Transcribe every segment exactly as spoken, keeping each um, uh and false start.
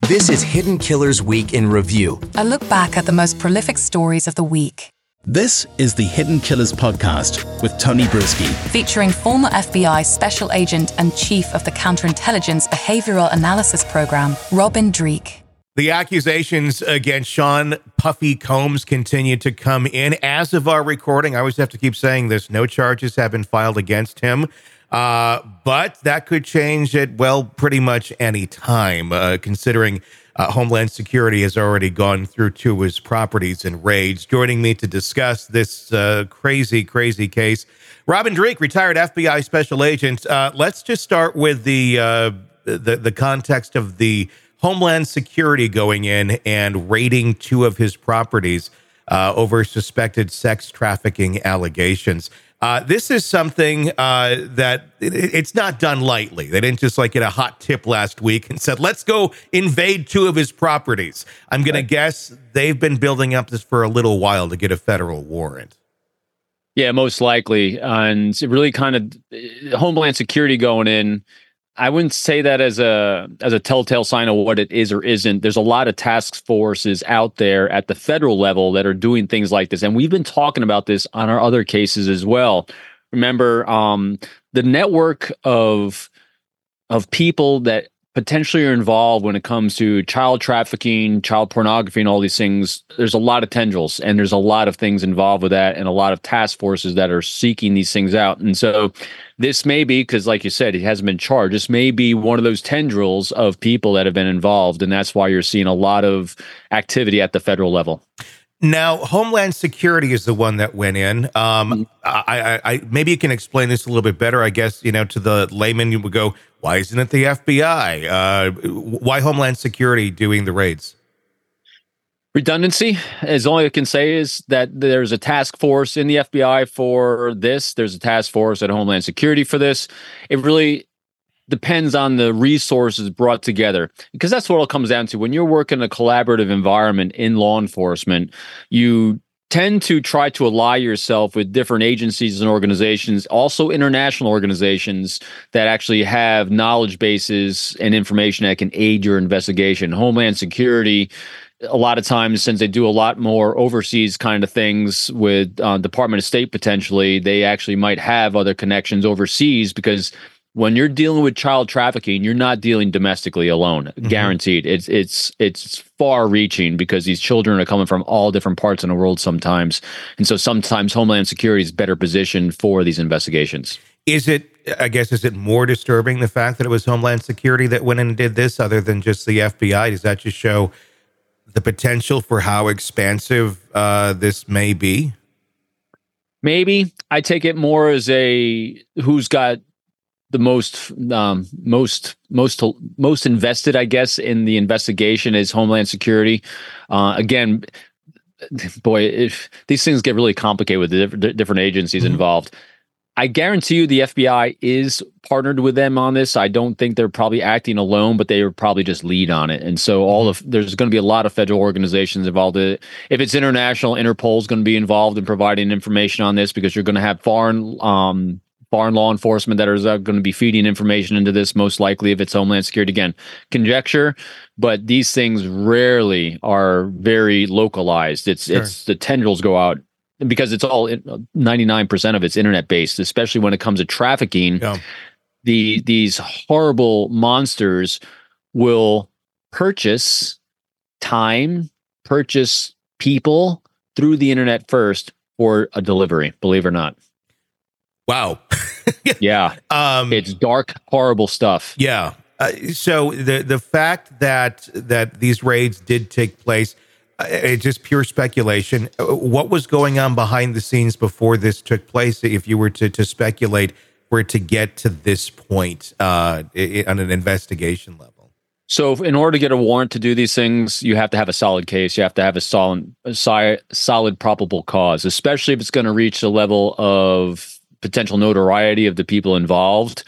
This is Hidden Killers Week in Review. A look back at the most prolific stories of the week. This is the Hidden Killers podcast with Tony Brueski. Featuring former F B I Special Agent and Chief of the Counterintelligence Behavioral Analysis Program, Robin Dreeke. The accusations against Sean Puffy Combs continue to come in. As of our recording, I always have to keep saying this, no charges have been filed against him. Uh, but that could change at, well, pretty much any time, uh, considering uh, Homeland Security has already gone through two of his properties and raids. Joining me to discuss this uh, crazy, crazy case, Robin Dreeke, retired F B I Special Agent. Uh, let's just start with the, uh, the the context of the Homeland Security going in and raiding two of his properties uh, over suspected sex trafficking allegations. Uh, this is something uh, that it, it's not done lightly. They didn't just like get a hot tip last week and said, let's go invade two of his properties. I'm going to guess they've been building up this for a little while to get a federal warrant. Yeah, most likely. And it really kind of Homeland Security going in. I wouldn't say that as a as a telltale sign of what it is or isn't. There's a lot of task forces out there at the federal level that are doing things like this. And we've been talking about this on our other cases as well. Remember, um, the network of of people that potentially are involved when it comes to child trafficking, child pornography, and all these things. There's a lot of tendrils, and there's a lot of things involved with that, and a lot of task forces that are seeking these things out. And so this may be, because like you said, he hasn't been charged. This may be one of those tendrils of people that have been involved, and that's why you're seeing a lot of activity at the federal level. Now, Homeland Security is the one that went in. Um, I, I, I maybe you can explain this a little bit better. I guess, you know, to the layman, you would go, why isn't it the F B I? Uh, why Homeland Security doing the raids? Redundancy is all I can say is that there's a task force in the F B I for this. There's a task force at Homeland Security for this. It really depends on the resources brought together, because that's what it comes down to. When you're working in a collaborative environment in law enforcement, you tend to try to ally yourself with different agencies and organizations, also international organizations that actually have knowledge bases and information that can aid your investigation. Homeland Security, a lot of times, since they do a lot more overseas kind of things with uh, Department of State potentially, they actually might have other connections overseas, because when you're dealing with child trafficking, you're not dealing domestically alone. Mm-hmm. Guaranteed. It's it's it's far-reaching, because these children are coming from all different parts in the world sometimes, and so sometimes Homeland Security is better positioned for these investigations. Is it? I guess is it more disturbing the fact that it was Homeland Security that went in and did this, other than just the F B I? Does that just show the potential for how expansive uh, this may be? Maybe. I take it more as a who's got the most, um, most, most, most invested, I guess, in the investigation is Homeland Security. Uh, again, boy, if these things get really complicated with the different, different agencies mm-hmm. involved. I guarantee you the F B I is partnered with them on this. I don't think they're probably acting alone, but they are probably just lead on it. And so all of there's going to be a lot of federal organizations involved in it. If it's international, Interpol is going to be involved in providing information on this, because you're going to have foreign um, foreign law enforcement that are uh, going to be feeding information into this, most likely if it's Homeland Security. Again, conjecture, but these things rarely are very localized. It's sure. it's the tendrils go out, because it's all ninety-nine percent of it's internet based, especially when it comes to trafficking. Yeah. The these horrible monsters will purchase time, purchase people through the internet first for a delivery, believe it or not. Wow. Yeah. Um, it's dark, horrible stuff. Yeah. Uh, so the the fact that that these raids did take place, uh, it's just pure speculation. Uh, what was going on behind the scenes before this took place, if you were to, to speculate, for it to get to this point uh, it, on an investigation level? So if, in order to get a warrant to do these things, you have to have a solid case. You have to have a solid, a si- solid probable cause, especially if it's going to reach the level of potential notoriety of the people involved.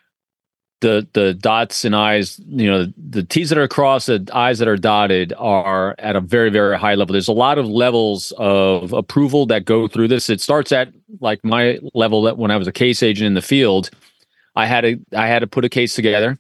The the dots and I's, you know, the T's that are crossed, the I's that are dotted are at a very, very high level. There's a lot of levels of approval that go through this. It starts at like my level that when I was a case agent in the field, I had to I had to put a case together.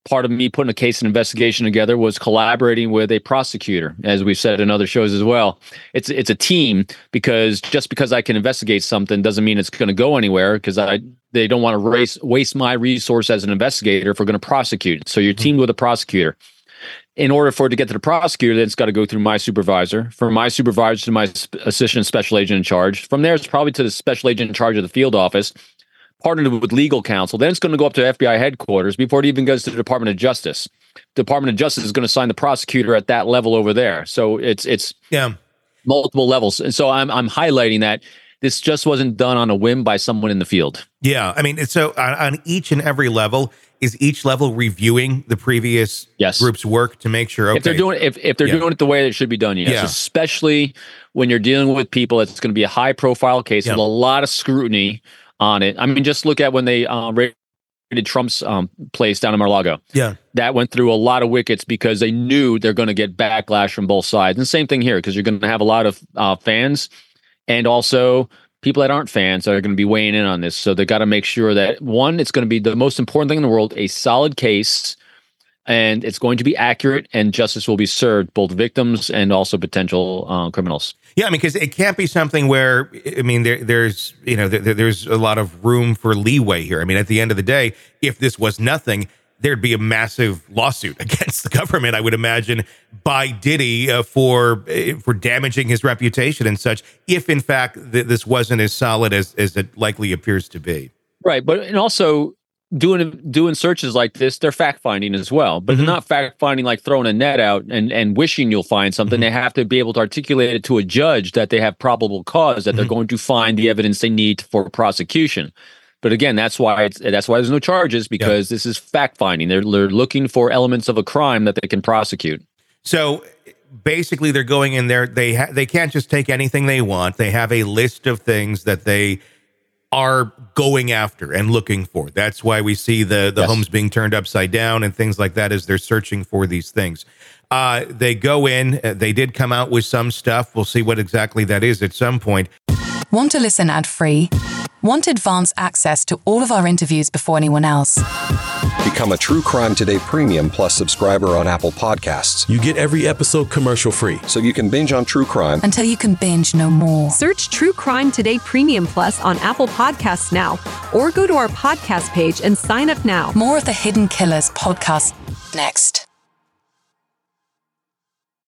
part of me putting a case and investigation together was collaborating with a prosecutor, as we've said in other shows as well. It's it's a team, because just because I can investigate something doesn't mean it's going to go anywhere, because I they don't want to race, waste my resource as an investigator if we're going to prosecute it. So you're teamed with a prosecutor. In order for it to get to the prosecutor, then it's got to go through my supervisor. From my supervisor to my sp- assistant special agent in charge. From there, it's probably to the special agent in charge of the field office, partnered with legal counsel. Then it's going to go up to F B I headquarters before it even goes to the Department of Justice. The Department of Justice is going to assign the prosecutor at that level over there. So it's it's yeah. multiple levels. And so I'm I'm highlighting that this just wasn't done on a whim by someone in the field. Yeah, I mean, so on, on each and every level, is each level reviewing the previous yes. group's work to make sure, okay. If they're doing if, if they're yeah. doing it the way it should be done, yes. Yeah. Especially when you're dealing with people, it's going to be a high profile case yeah. with a lot of scrutiny on it. I mean, just look at when they uh, raided Trump's um, place down in Mar-a-Lago. Yeah. That went through a lot of wickets because they knew they're going to get backlash from both sides. And the same thing here, because you're going to have a lot of uh, fans and also people that aren't fans that are going to be weighing in on this. So they got to make sure that, one, it's going to be the most important thing in the world, a solid case, and it's going to be accurate, and justice will be served, both victims and also potential uh, criminals. Yeah, I mean, because it can't be something where, I mean, there, there's, you know, there, there's a lot of room for leeway here. I mean, at the end of the day, if this was nothing, there'd be a massive lawsuit against the government, I would imagine, by Diddy uh, for uh, for damaging his reputation and such, if in fact th- this wasn't as solid as, as it likely appears to be. Right, but and also doing doing searches like this, they're fact finding as well, but mm-hmm. they're not fact finding like throwing a net out and, and wishing you'll find something. Mm-hmm. They have to be able to articulate it to a judge that they have probable cause, that mm-hmm. they're going to find the evidence they need for prosecution. But again, that's why it's, that's why there's no charges, because yeah. this is fact finding. They're they're looking for elements of a crime that they can prosecute. So basically, they're going in there. They ha- they can't just take anything they want. They have a list of things that they are going after and looking for. That's why we see the the yes. homes being turned upside down and things like that as they're searching for these things. Uh, they go in. Uh, they did come out with some stuff. We'll see what exactly that is at some point. Want to listen ad-free? Want advance access to all of our interviews before anyone else? Become a True Crime Today Premium Plus subscriber on Apple Podcasts. You get every episode commercial-free. So you can binge on true crime until you can binge no more. Search True Crime Today Premium Plus on Apple Podcasts now, or go to our podcast page and sign up now. More of the Hidden Killers podcast next.